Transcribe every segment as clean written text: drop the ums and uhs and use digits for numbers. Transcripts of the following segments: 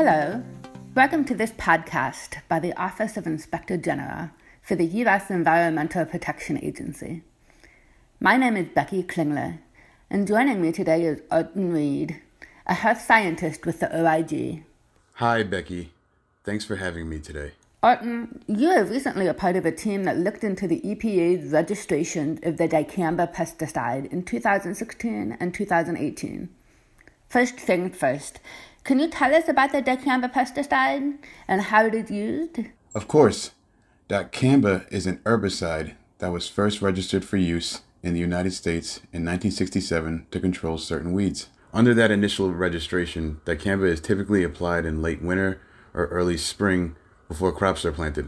Hello, welcome to this podcast by the Office of Inspector General for the U.S. Environmental Protection Agency. My name is Becky Klingler, and joining me today is Orton Reed, a health scientist with the OIG. Hi, Becky. Thanks for having me today. Orton, you were recently a part of a team that looked into the EPA's registration of the dicamba pesticide in 2016 and 2018. First things first, can you tell us about the dicamba pesticide and how it is used? Of course. Dicamba is an herbicide that was first registered for use in the United States in 1967 to control certain weeds. Under that initial registration, dicamba is typically applied in late winter or early spring before crops are planted.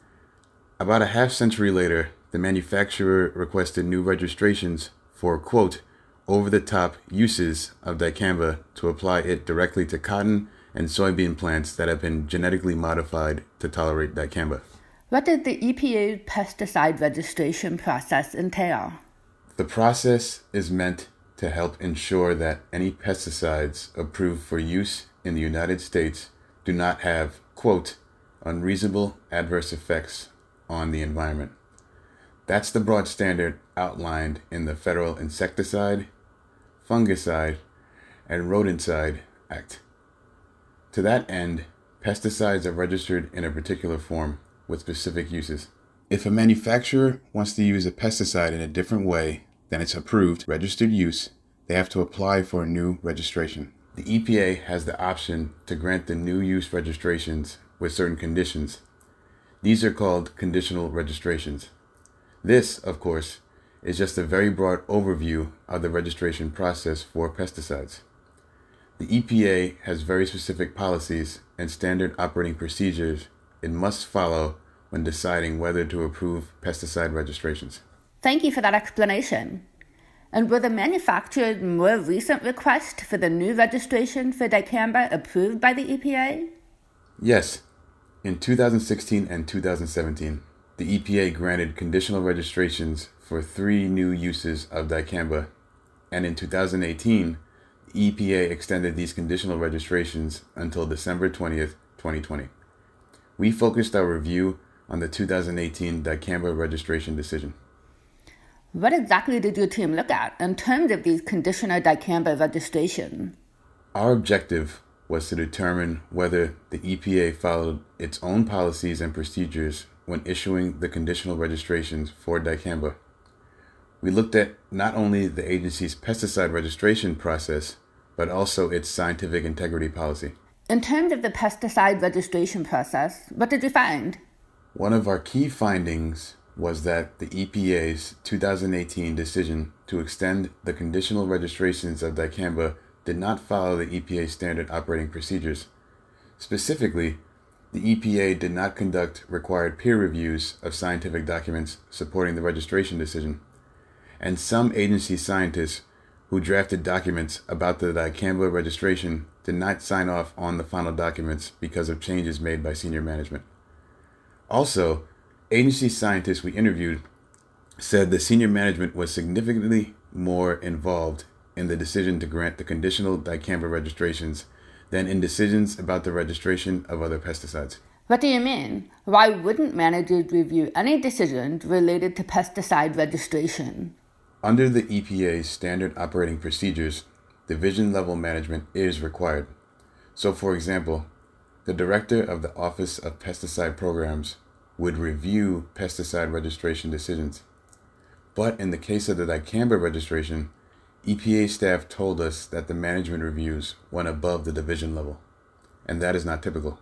About a half century later, the manufacturer requested new registrations for, quote, over-the-top uses of dicamba to apply it directly to cotton and soybean plants that have been genetically modified to tolerate dicamba. What does the EPA pesticide registration process entail? The process is meant to help ensure that any pesticides approved for use in the United States do not have, quote, unreasonable adverse effects on the environment. That's the broad standard outlined in the Federal Insecticide, Fungicide, and Rodenticide Act. To that end, pesticides are registered in a particular form with specific uses. If a manufacturer wants to use a pesticide in a different way than its approved registered use, they have to apply for a new registration. The EPA has the option to grant the new use registrations with certain conditions. These are called conditional registrations. This, of course, is just a very broad overview of the registration process for pesticides. The EPA has very specific policies and standard operating procedures it must follow when deciding whether to approve pesticide registrations. Thank you for that explanation. And were the manufacturer's more recent request for the new registration for dicamba approved by the EPA? Yes. In 2016 and 2017, the EPA granted conditional registrations for 3 new uses of dicamba, and in 2018, the EPA extended these conditional registrations until December 20th, 2020. We focused our review on the 2018 dicamba registration decision. What exactly did your team look at in terms of these conditional dicamba registration? Our objective was to determine whether the EPA followed its own policies and procedures when issuing the conditional registrations for dicamba. We looked at not only the agency's pesticide registration process, but also its scientific integrity policy. In terms of the pesticide registration process, what did you find? One of our key findings was that the EPA's 2018 decision to extend the conditional registrations of dicamba did not follow the EPA standard operating procedures. Specifically, the EPA did not conduct required peer reviews of scientific documents supporting the registration decision, and some agency scientists who drafted documents about the dicamba registration did not sign off on the final documents because of changes made by senior management. Also, agency scientists we interviewed said the senior management was significantly more involved in the decision to grant the conditional dicamba registrations than in decisions about the registration of other pesticides. What do you mean? Why wouldn't managers review any decisions related to pesticide registration? Under the EPA's standard operating procedures, division-level management is required. So, for example, the director of the Office of Pesticide Programs would review pesticide registration decisions. But in the case of the dicamba registration, EPA staff told us that the management reviews went above the division level, and that is not typical.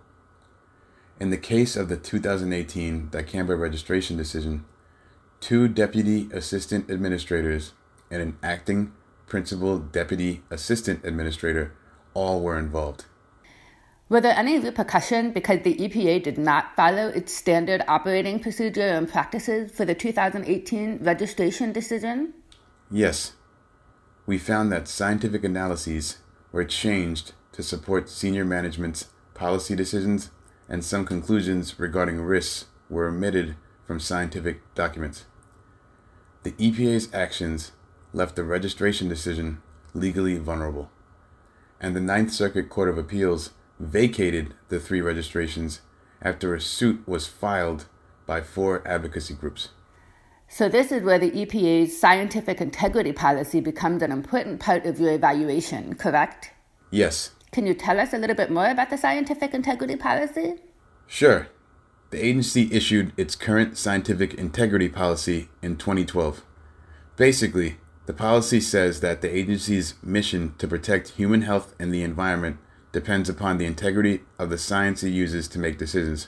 In the case of the 2018 dicamba registration decision, 2 deputy assistant administrators and an acting principal deputy assistant administrator all were involved. Were there any repercussions because the EPA did not follow its standard operating procedure and practices for the 2018 registration decision? Yes. We found that scientific analyses were changed to support senior management's policy decisions, and some conclusions regarding risks were omitted from scientific documents. The EPA's actions left the registration decision legally vulnerable, and the Ninth Circuit Court of Appeals vacated the 3 registrations after a suit was filed by 4 advocacy groups. So this is where the EPA's scientific integrity policy becomes an important part of your evaluation, correct? Yes. Can you tell us a little bit more about the scientific integrity policy? Sure. The agency issued its current scientific integrity policy in 2012. Basically, the policy says that the agency's mission to protect human health and the environment depends upon the integrity of the science it uses to make decisions.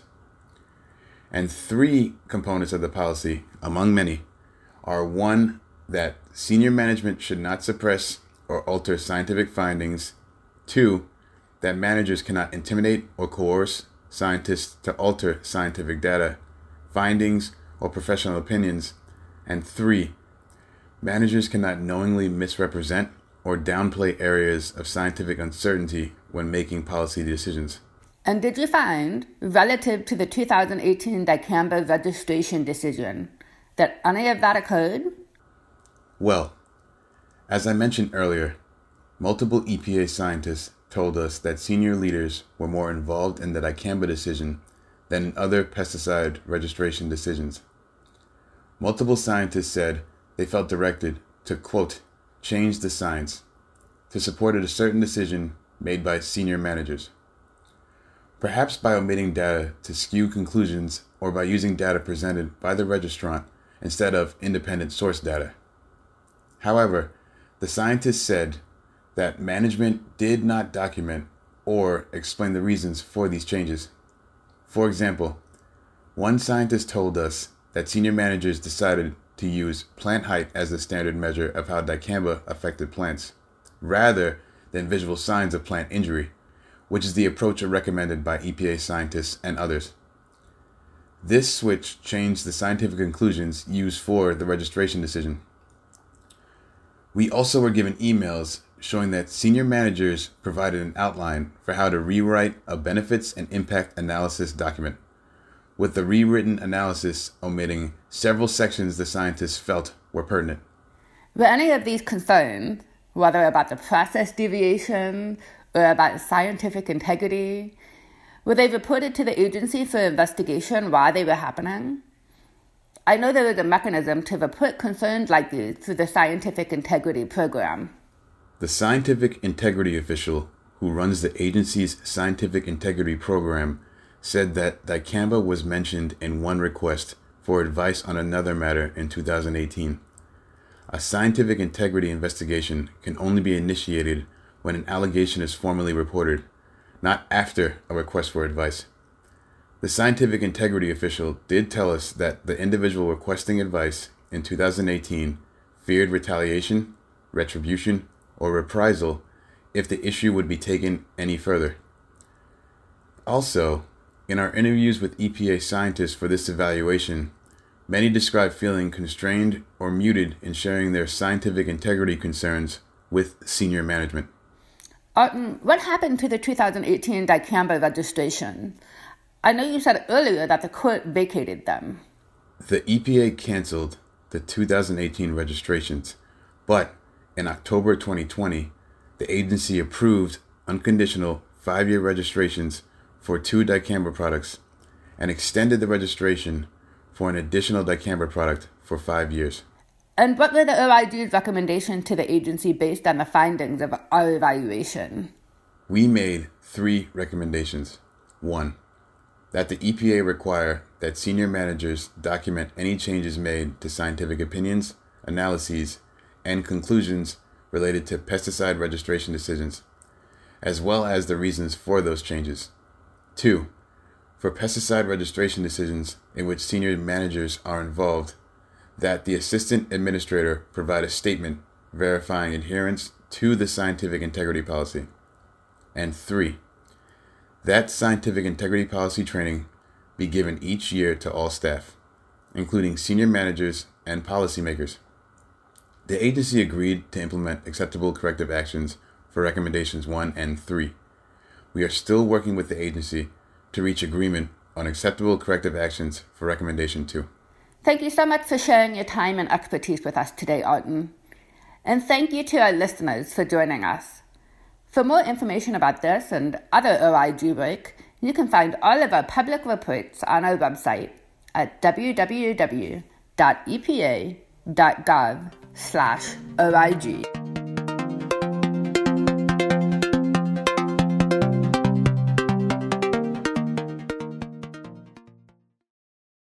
And 3 components of the policy, among many, are 1, that senior management should not suppress or alter scientific findings, 2, that managers cannot intimidate or coerce scientists to alter scientific data, findings, or professional opinions, and 3, managers cannot knowingly misrepresent or downplay areas of scientific uncertainty when making policy decisions. And did you find, relative to the 2018 dicamba registration decision, that any of that occurred? Well, as I mentioned earlier, multiple EPA scientists told us that senior leaders were more involved in the dicamba decision than in other pesticide registration decisions. Multiple scientists said they felt directed to, quote, change the science, to support a certain decision made by senior managers. Perhaps by omitting data to skew conclusions or by using data presented by the registrant instead of independent source data. However, the scientists said that management did not document or explain the reasons for these changes. For example, one scientist told us that senior managers decided to use plant height as the standard measure of how dicamba affected plants, rather than visual signs of plant injury, which is the approach recommended by EPA scientists and others. This switch changed the scientific conclusions used for the registration decision. We also were given emails showing that senior managers provided an outline for how to rewrite a benefits and impact analysis document, with the rewritten analysis omitting several sections the scientists felt were pertinent. Were any of these concerns, whether about the process deviation or about scientific integrity, were they reported to the agency for investigation while they were happening? I know there is a mechanism to report concerns like these through the Scientific Integrity Program. The scientific integrity official who runs the agency's scientific integrity program said that dicamba was mentioned in one request for advice on another matter in 2018. A scientific integrity investigation can only be initiated when an allegation is formally reported, not after a request for advice. The scientific integrity official did tell us that the individual requesting advice in 2018 feared retaliation, retribution, or reprisal if the issue would be taken any further. Also, in our interviews with EPA scientists for this evaluation, many described feeling constrained or muted in sharing their scientific integrity concerns with senior management. What happened to the 2018 dicamba registration? I know you said earlier that the court vacated them. The EPA canceled the 2018 registrations, but in October 2020, the agency approved unconditional 5-year registrations for 2 dicamba products and extended the registration for an additional dicamba product for 5 years. And what were the OIG's recommendations to the agency based on the findings of our evaluation? We made 3 recommendations. 1, that the EPA require that senior managers document any changes made to scientific opinions, analyses, and conclusions related to pesticide registration decisions, as well as the reasons for those changes. 2, for pesticide registration decisions in which senior managers are involved, that the assistant administrator provide a statement verifying adherence to the scientific integrity policy. And 3, that scientific integrity policy training be given each year to all staff, including senior managers and policymakers. The agency agreed to implement acceptable corrective actions for recommendations 1 and 3. We are still working with the agency to reach agreement on acceptable corrective actions for recommendation 2. Thank you so much for sharing your time and expertise with us today, Arden. And thank you to our listeners for joining us. For more information about this and other OIG work, you can find all of our public reports on our website at www.epa.gov/OIG.